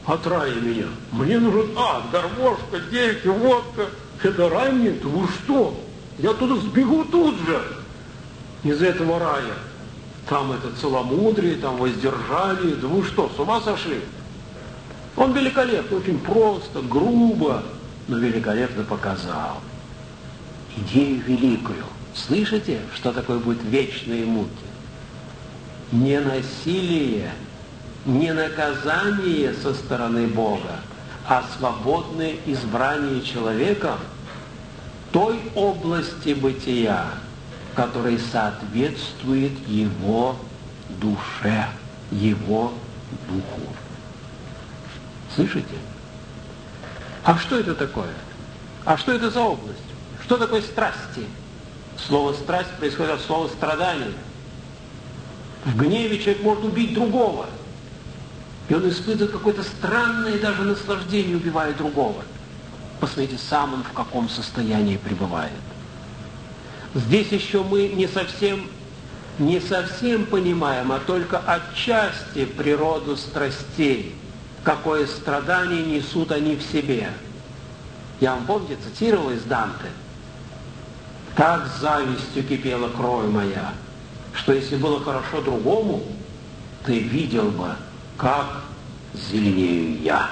от рая меня. Мне нужен ад, гармошка, девки, водка. Это рай мне? Да вы что? Я туда сбегу тут же из этого рая. Там это целомудрие, там воздержание. Да вы что, с ума сошли? Он великолепно, очень просто, грубо, но великолепно показал идею великую. Слышите, что такое будет вечные муки? Не насилие, не наказание со стороны Бога, а свободное избрание человека той области бытия, которая соответствует его душе, его духу. Слышите? А что это такое? А что это за область? Что такое страсти? Слово «страсть» происходит от слова «страдание». В гневе человек может убить другого. И он испытывает какое-то странное даже наслаждение, убивая другого. Посмотрите, сам он в каком состоянии пребывает. Здесь еще мы не совсем, не совсем понимаем, а только отчасти природу страстей, какое страдание несут они в себе. Я вам, помните, цитировал из Данте: «Так завистью кипела кровь моя, что если было хорошо другому, ты видел бы, как зеленею я».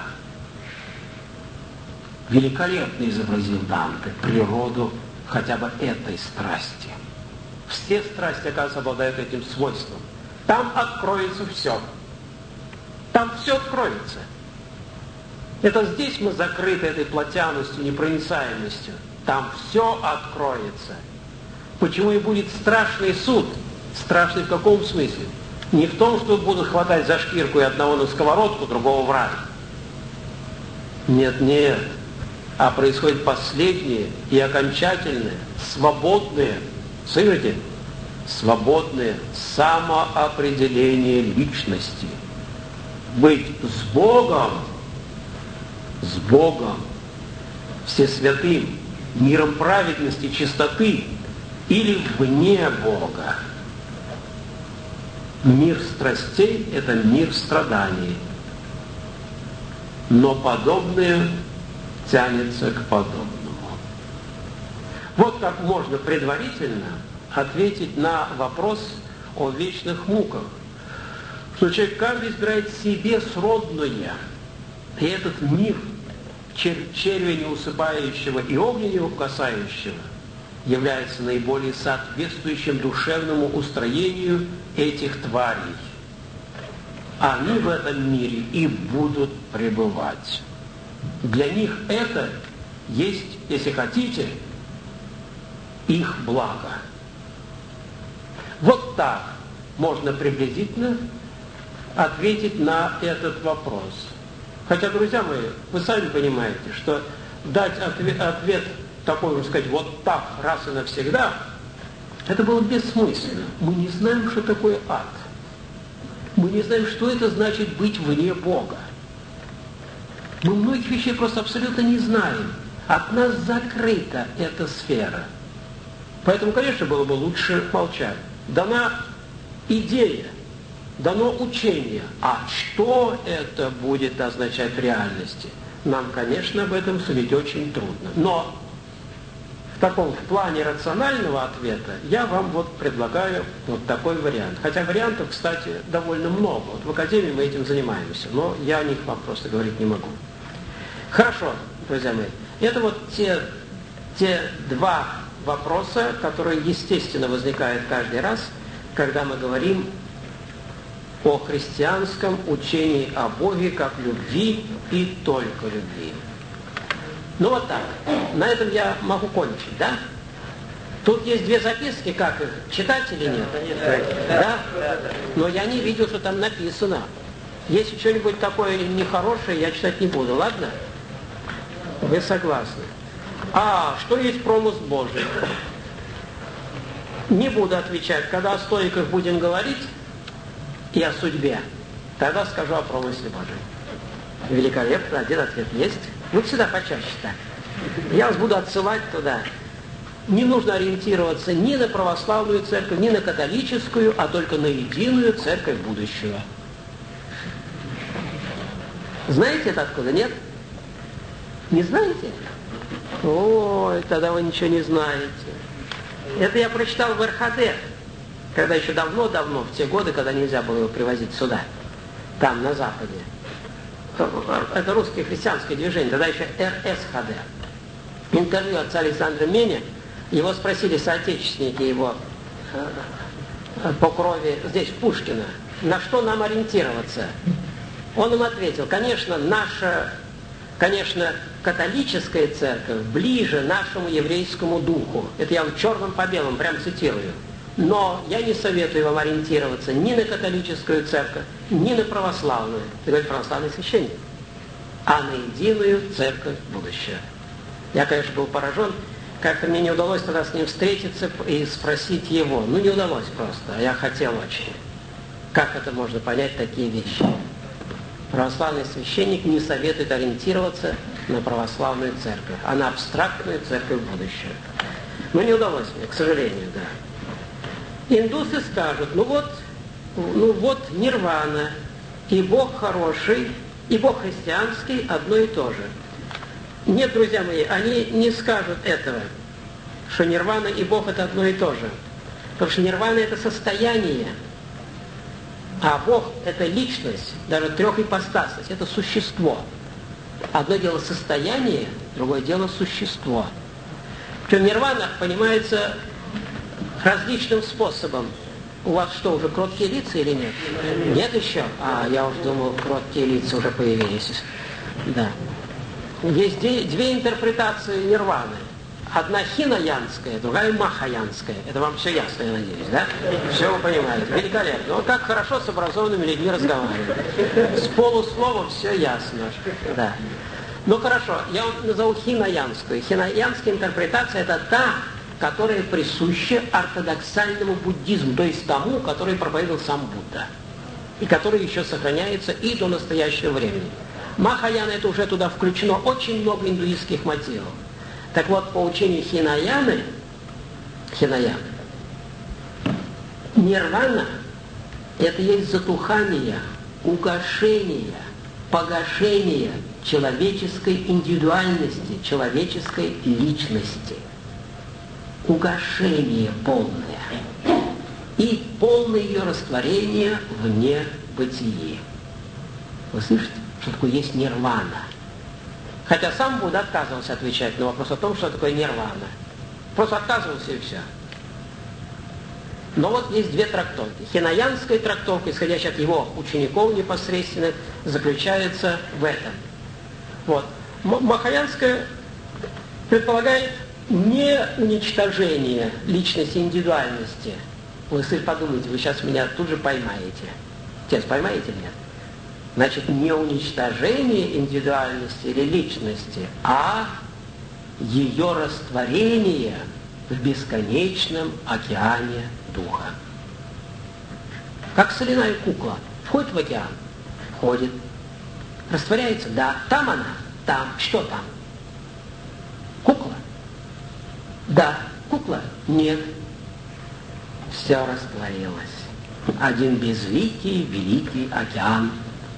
Великолепно изобразил Данте природу хотя бы этой страсти. Все страсти, оказывается, обладают этим свойством. Там откроется все. Там все откроется. Это здесь мы закрыты этой плотяностью, непроницаемостью. Там все откроется. Почему и будет страшный суд? Страшный в каком смысле? Не в том, что будут хватать за шкирку и одного на сковородку, другого в рай. Нет, нет. А происходит последнее и окончательное, свободное, слышите? Свободное самоопределение личности. Быть с Богом, с Богом, всесвятым, миром праведности, чистоты, или вне Бога. Мир страстей – это мир страданий. Но подобное тянется к подобному. Вот как можно предварительно ответить на вопрос о вечных муках. Что человек каждый избирает себе сродное. И этот мир чер- червя неусыпающего и огня касающего является наиболее соответствующим душевному устроению этих тварей. Они в этом мире и будут пребывать. Для них это есть, если хотите, их благо. Вот так можно приблизительно ответить на этот вопрос. Хотя, друзья мои, вы сами понимаете, что дать ответ, ответ такой, можно сказать, вот так, раз и навсегда, это было бессмысленно. Мы не знаем, что такое ад. Мы не знаем, что это значит быть вне Бога. Мы многих вещей просто абсолютно не знаем. От нас закрыта эта сфера. Поэтому, конечно, было бы лучше молчать. Дана идея, дано учение. А что это будет означать в реальности? Нам, конечно, об этом судить очень трудно. Но в таком в плане рационального ответа я вам вот предлагаю вот такой вариант. Хотя вариантов, кстати, довольно много. Вот в Академии мы этим занимаемся, но я о них вам просто говорить не могу. Хорошо, друзья мои. Это вот те, те два вопроса, которые, естественно, возникают каждый раз, когда мы говорим о христианском учении о Боге как любви и только любви. Ну вот так. На этом я могу кончить, да? Тут есть две записки, как их, читать или нет? Да? Но я не видел, что там написано. Если что-нибудь такое нехорошее, я читать не буду, ладно? Вы согласны? А, что есть промысл Божий? Не буду отвечать. Когда о стоиках будем говорить и о судьбе, тогда скажу о промысле Божьем. Великолепно, один ответ есть. Вот сюда почаще так. Я вас буду отсылать туда. Не нужно ориентироваться ни на православную церковь, ни на католическую, а только на единую церковь будущего. Знаете это откуда? Нет? Не знаете? Ой, тогда вы ничего не знаете. Это я прочитал в эр ха дэ, когда еще давно-давно, в те годы, когда нельзя было его привозить сюда, там, на Западе. Это русское христианское движение, тогда еще эр эс ха дэ. Интервью отца Александра Меня, его спросили соотечественники его по крови здесь, в Пушкино, на что нам ориентироваться. Он им ответил, конечно, наша, конечно, католическая церковь ближе нашему еврейскому духу. Это я вам черным по белому прям цитирую. Но я не советую вам ориентироваться ни на католическую церковь, ни на православную, это говорит православный священник, а на единую церковь будущего. Я, конечно, был поражен. Как-то мне не удалось тогда с ним встретиться и спросить его. Ну, не удалось просто, а я хотел очень. Как это можно понять, такие вещи? Православный священник не советует ориентироваться на православную церковь, а на абстрактную церковь будущего. Ну, не удалось мне, к сожалению, да. Индусы скажут, ну вот, ну вот нирвана, и Бог хороший, и Бог христианский одно и то же. Нет, друзья мои, они не скажут этого, что нирвана и Бог это одно и то же. Потому что нирвана это состояние, а Бог это личность, даже трехипостасность, это существо. Одно дело состояние, другое дело существо. Причем нирвана понимается различным способом. У вас что, уже кроткие лица или нет? Нет еще? А, я уже думал, кроткие лица уже появились. Да. Есть две интерпретации нирваны. Одна хинаянская, другая махаянская. Это вам все ясно, я надеюсь, да? Все вы понимаете. Великолепно. Вот как хорошо с образованными людьми разговаривать. С полусловом все ясно. Да. Ну хорошо, я вам назову хинаянскую. Хинаянская интерпретация это та, которая присуща ортодоксальному буддизму, то есть тому, который проповедовал сам Будда. И который еще сохраняется и до настоящего времени. Махаяна это уже туда включено очень много индуистских мотивов. Так вот, по учению Хинаяны, Хинаяны, нирвана это есть затухание, угошение, погашение человеческой индивидуальности, человеческой личности. Угошение полное. И полное ее растворение вне бытия. Вы слышите? Что такое есть нирвана. Хотя сам Будда отказывался отвечать на вопрос о том, что такое нирвана. Просто отказывался и все. Но вот есть две трактовки. Хинаянская трактовка, исходящая от его учеников непосредственно, заключается в этом. Вот. Махаянская предполагает не уничтожение личности, индивидуальности. Вы, если подумайте, вы сейчас меня тут же поймаете. Отец, поймаете или нет? Значит, не уничтожение индивидуальности или личности, а ее растворение в бесконечном океане духа. Как соляная кукла. Входит в океан? Входит. Растворяется? Да. Там она? Там. Что там? Кукла? Да. Кукла? Нет. Все растворилось. Один безликий, великий океан.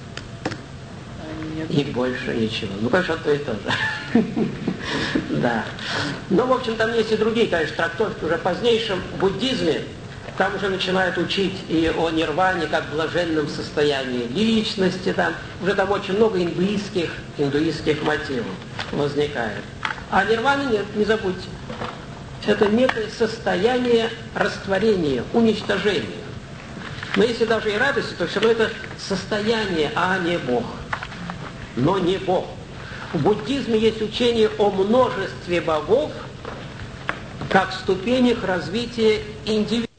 И больше ничего. Ну, конечно, то и то же. Да. Но, в общем, там есть и другие, конечно, трактовки. Уже в позднейшем буддизме там уже начинают учить и о нирване, как блаженном состоянии личности. Там уже там очень много индуистских, индуистских мотивов возникает. А нирваны нет, не забудьте. Это некое состояние растворения, уничтожения. Но если даже и радость, то все равно это состояние, а не Бог. Но не Бог. В буддизме есть учение о множестве богов как ступенях развития индивида.